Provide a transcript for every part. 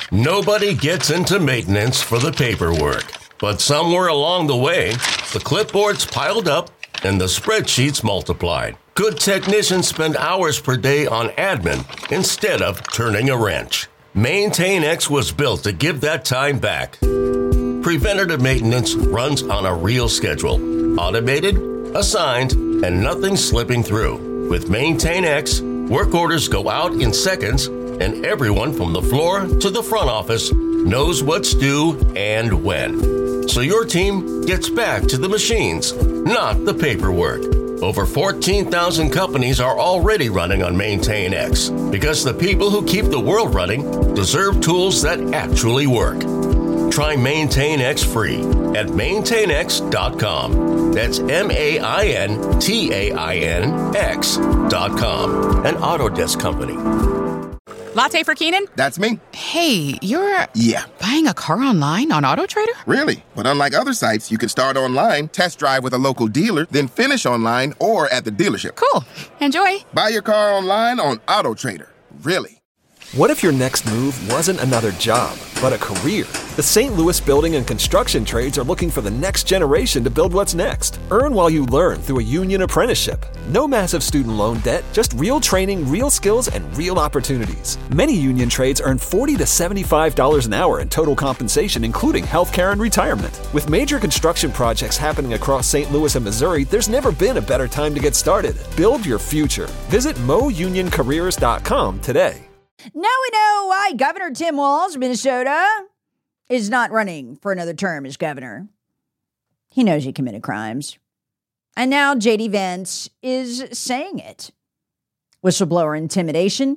Nobody gets into maintenance for the paperwork. But somewhere along the way, the clipboards piled up and the spreadsheets multiplied. Good technicians spend hours per day on admin instead of turning a wrench. MaintainX was built to give that time back. Preventative maintenance runs on a real schedule. Automated, assigned, and nothing slipping through. With MaintainX, work orders go out in seconds, and everyone from the floor to the front office knows what's due and when. So your team gets back to the machines, not the paperwork. Over 14,000 companies are already running on MaintainX because the people who keep the world running deserve tools that actually work. Try MaintainX free at maintainx.com. That's MaintainX.com. An Autodesk company. Latte for Keenan? That's me. Hey, you're... Yeah. Buying a car online on AutoTrader? Really? But unlike other sites, you can start online, test drive with a local dealer, then finish online or at the dealership. Cool. Enjoy. Buy your car online on AutoTrader. Really? What if your next move wasn't another job, but a career? The St. Louis Building and Construction Trades are looking for the next generation to build what's next. Earn while you learn through a union apprenticeship. No massive student loan debt, just real training, real skills, and real opportunities. Many union trades earn $40 to $75 an hour in total compensation, including healthcare and retirement. With major construction projects happening across St. Louis and Missouri, there's never been a better time to get started. Build your future. Visit mounioncareers.com today. Now we know why Governor Tim Walz of Minnesota is not running for another term as governor. He knows he committed crimes. And now J.D. Vance is saying it. Whistleblower intimidation,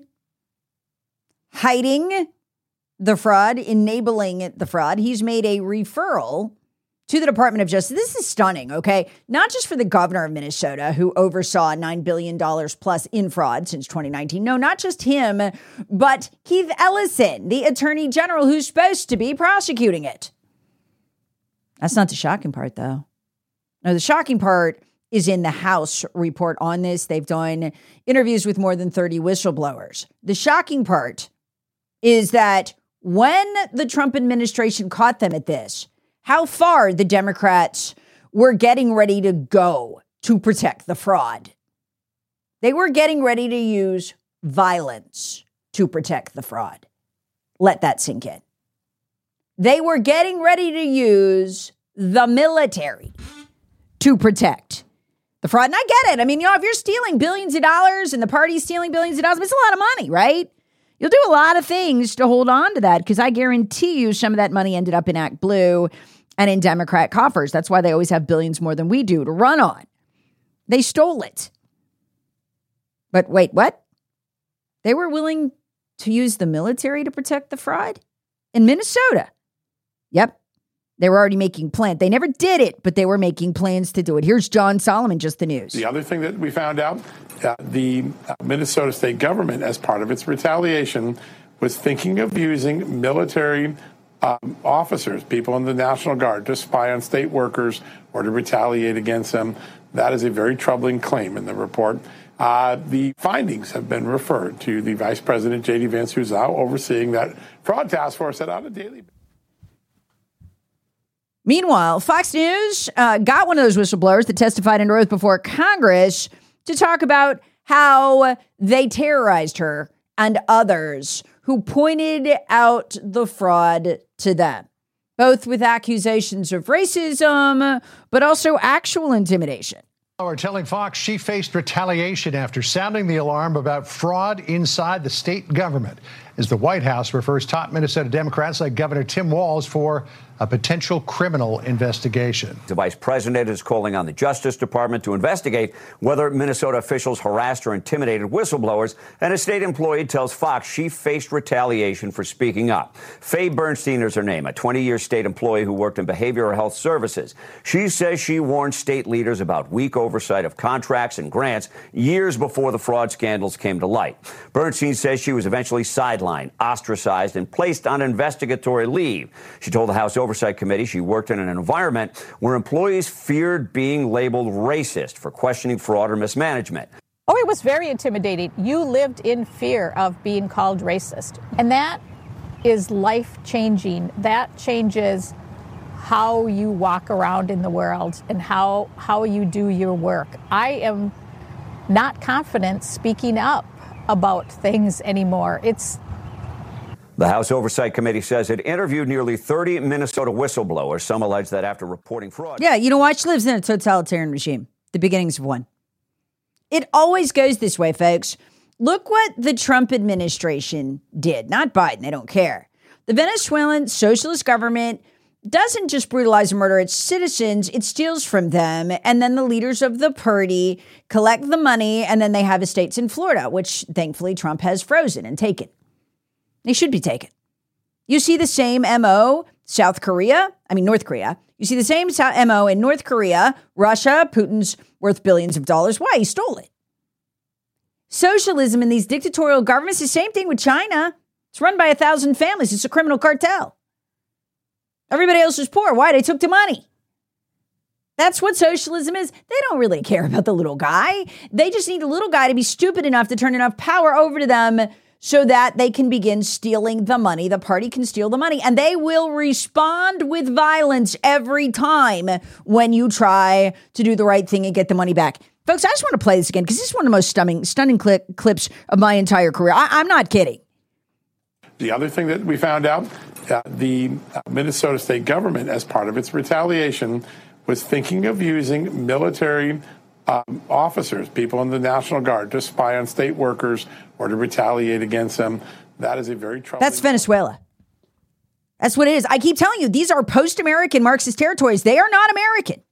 hiding the fraud, enabling the fraud. He's made a referral to the Department of Justice. This is stunning, okay? Not just for the governor of Minnesota, who oversaw $9 billion plus in fraud since 2019. No, not just him, but Keith Ellison, the attorney general who's supposed to be prosecuting it. That's not the shocking part, though. No, the shocking part is in the House report on this. They've done interviews with more than 30 whistleblowers. The shocking part is that when the Trump administration caught them at this, how far the Democrats were getting ready to go to protect the fraud. They were getting ready to use violence to protect the fraud. Let that sink in. They were getting ready to use the military to protect the fraud. And I get it. I mean, if you're stealing billions of dollars and the party's stealing billions of dollars, it's a lot of money, right? You'll do a lot of things to hold on to that because I guarantee you some of that money ended up in Act Blue and in Democrat coffers. That's why they always have billions more than we do to run on. They stole it. But wait, what? They were willing to use the military to protect the fraud? In Minnesota. Yep. They were already making plans. They never did it, but they were making plans to do it. Here's John Solomon, Just the News. The other thing that we found out, the Minnesota state government, as part of its retaliation, was thinking of using military officers, people in the National Guard, to spy on state workers or to retaliate against them. That is a very troubling claim in the report. The findings have been referred to the Vice President, J.D. Vance, who's now overseeing that fraud task force that on a daily basis. Meanwhile, Fox News got one of those whistleblowers that testified under oath before Congress to talk about how they terrorized her and others who pointed out the fraud to them, both with accusations of racism, but also actual intimidation. Are telling Fox she faced retaliation after sounding the alarm about fraud inside the state government, as the White House refers top Minnesota Democrats like Governor Tim Walz for a potential criminal investigation. The vice president is calling on the Justice Department to investigate whether Minnesota officials harassed or intimidated whistleblowers, and a state employee tells Fox she faced retaliation for speaking up. Faye Bernstein is her name, a 20-year state employee who worked in behavioral health services. She says she warned state leaders about weak oversight of contracts and grants years before the fraud scandals came to light. Bernstein says she was eventually sidelined, ostracized, and placed on investigatory leave. She told the House Oversight Committee she worked in an environment where employees feared being labeled racist for questioning fraud or mismanagement. Oh, it was very intimidating. You lived in fear of being called racist. And that is life-changing. That changes how you walk around in the world and how you do your work. I am not confident speaking up about things anymore. The House Oversight Committee says it interviewed nearly 30 Minnesota whistleblowers. Some allege that after reporting fraud. Yeah, you know why? She lives in a totalitarian regime, the beginnings of one. It always goes this way, folks. Look what the Trump administration did. Not Biden, they don't care. The Venezuelan socialist government doesn't just brutalize and murder its citizens, it steals from them. And then the leaders of the party collect the money, and then they have estates in Florida, which thankfully Trump has frozen and taken. They should be taken. You see the same MO, North Korea. You see the same MO in North Korea, Russia. Putin's worth billions of dollars. Why? He stole it. Socialism in these dictatorial governments, the same thing with China. It's run by 1,000 families. It's a criminal cartel. Everybody else is poor. Why? They took the money. That's what socialism is. They don't really care about the little guy. They just need a little guy to be stupid enough to turn enough power over to them so that they can begin stealing the money. The party can steal the money, and they will respond with violence every time when you try to do the right thing and get the money back. Folks, I just want to play this again because this is one of the most stunning clips of my entire career. I'm not kidding. The other thing that we found out, the Minnesota state government, as part of its retaliation, was thinking of using military officers, people in the National Guard, to spy on state workers or to retaliate against them. That is a very troubling. That's Venezuela. That's what it is. I keep telling you, these are post-American Marxist territories. They are not American.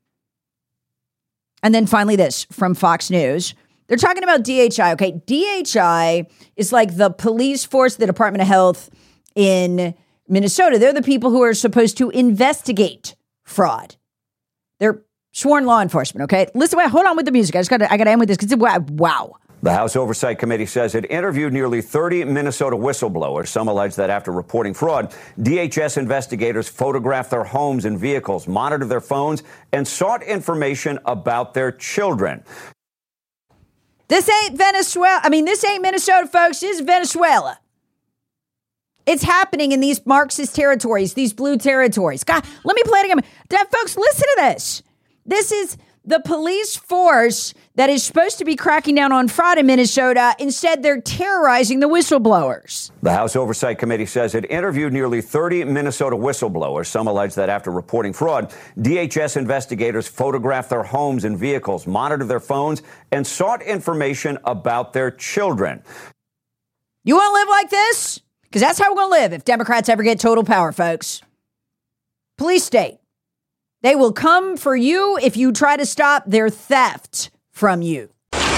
And then finally this from Fox News. They're talking about DHI. Okay, DHI is like the police force, the Department of Health in Minnesota. They're the people who are supposed to investigate fraud. They're sworn law enforcement, okay? Listen, wait, hold on with the music. I got to end with this because wow. The House Oversight Committee says it interviewed nearly 30 Minnesota whistleblowers. Some allege that after reporting fraud, DHS investigators photographed their homes and vehicles, monitored their phones, and sought information about their children. This ain't Venezuela. This ain't Minnesota, folks. This is Venezuela. It's happening in these Marxist territories, these blue territories. God, let me play it again. Folks, listen to this. This is the police force that is supposed to be cracking down on fraud in Minnesota. Instead, they're terrorizing the whistleblowers. The House Oversight Committee says it interviewed nearly 30 Minnesota whistleblowers. Some allege that after reporting fraud, DHS investigators photographed their homes and vehicles, monitored their phones, and sought information about their children. You want to live like this? Because that's how we're going to live if Democrats ever get total power, folks. Police state. They will come for you if you try to stop their theft from you.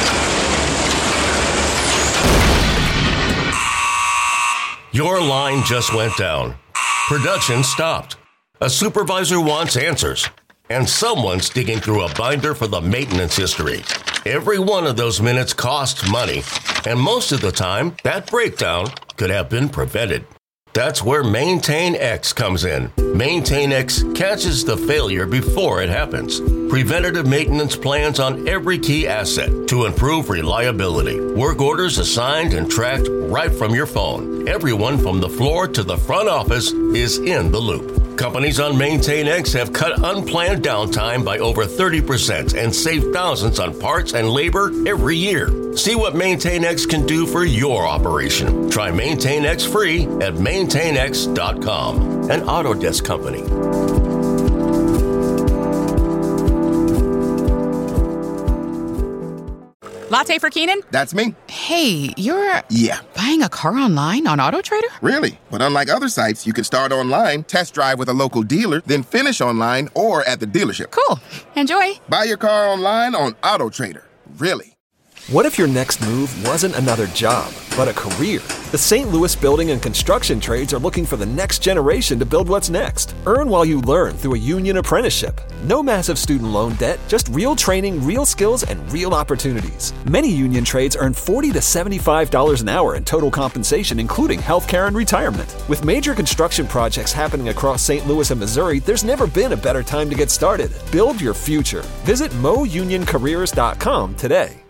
Your line just went down. Production stopped. A supervisor wants answers. And someone's digging through a binder for the maintenance history. Every one of those minutes costs money. And most of the time, that breakdown could have been prevented. That's where MaintainX comes in. MaintainX catches the failure before it happens. Preventative maintenance plans on every key asset to improve reliability. Work orders assigned and tracked right from your phone. Everyone from the floor to the front office is in the loop. Companies on MaintainX have cut unplanned downtime by over 30% and saved thousands on parts and labor every year. See what MaintainX can do for your operation. Try MaintainX free at maintainx.com, an Autodesk company. Latte for Keenan? That's me. Hey, you're... Yeah. Buying a car online on AutoTrader? Really? But unlike other sites, you can start online, test drive with a local dealer, then finish online or at the dealership. Cool. Enjoy. Buy your car online on AutoTrader. Really. What if your next move wasn't another job, but a career? The St. Louis building and construction trades are looking for the next generation to build what's next. Earn while you learn through a union apprenticeship. No massive student loan debt, just real training, real skills, and real opportunities. Many union trades earn $40 to $75 an hour in total compensation, including healthcare and retirement. With major construction projects happening across St. Louis and Missouri, there's never been a better time to get started. Build your future. Visit mounioncareers.com today.